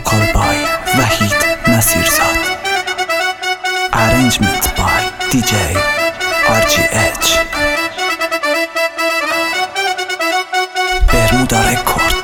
Vocal by Wahid Nasirzad. Arrangement by DJ RGH. Bermuda Record.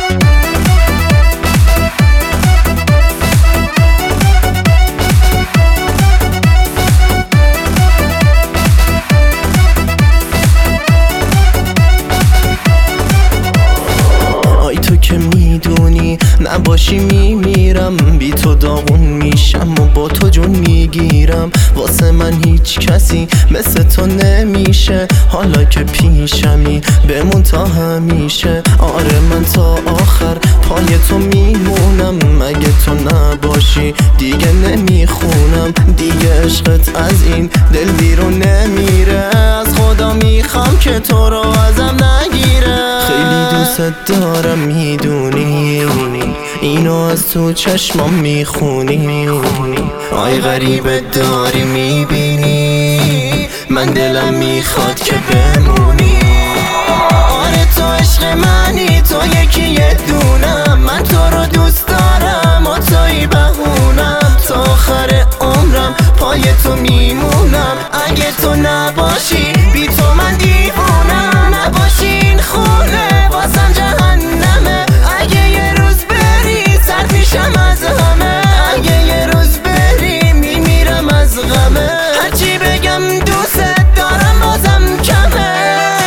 که میدونی نباشی میمیرم، بی تو داغون میشم و با تو جون میگیرم. واسه من هیچ کسی مثل تو نمیشه، حالا که پیشمی بمون تا همیشه. آره من تا آخر پای تو میمونم، مگه تو نباشی دیگه نمیخونم. دیگه عشقت از این دل بیرون نمیره، از خدا میخوام که تو رو ازم نگیره. خیلی دوست دارم میدونی، اینو از تو چشمام میخونی. آی غریبه داری میبینی، من دلم میخواد که بمونی. آره تو عشق منی، تو یکی یه دونم. من تو رو دوست دارم و توی بهونم. تا آخر عمرم پای تو میمونم. اگه تو نباشی بی تو من دیوونم. نباشی این خونه واسم جهنمه. اگه یه روز بری سرد میشم از همه. اگه یه روز بری میمیرم از غمه. هرچی بگم دوست دارم بازم کمه.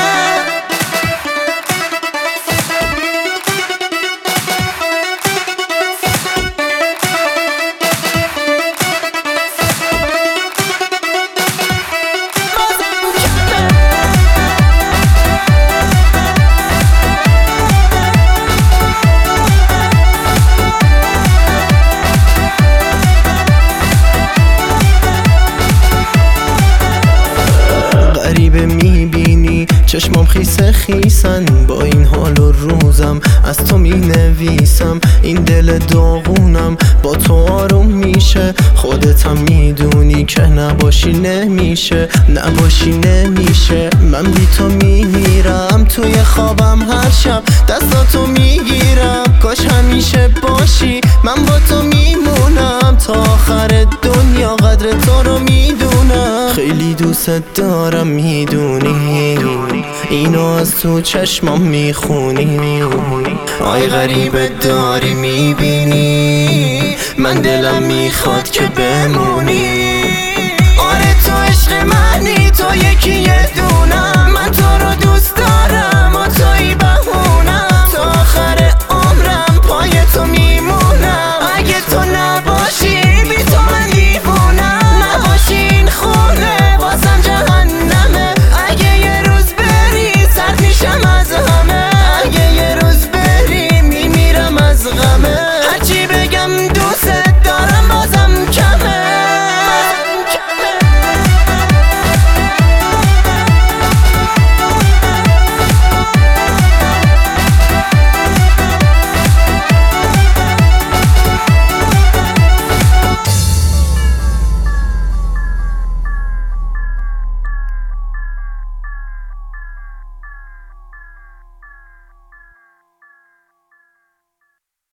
غریبه میبینی چشمام خیسه خیسن، با این حال و روزم از تو مینویسم. این دل داغونم با تو آروم میشه. خودتم میدونی که نباشی نمیشه، نباشی نمیشه. من بی تو میمیرم، توی خوابم هر شب دستاتو میگیرم. کاش همیشه باشی، من با تو میمونم. تا آخر دنیا قدر تو رو میدونم. خیلی دوست دارم میدونی، اینو از تو چشمام میخونی. آی غریبه داری میبینی، من دلم میخواد که بمونی. آره تو عشق منی، تو یکی یه دونم. من تو رو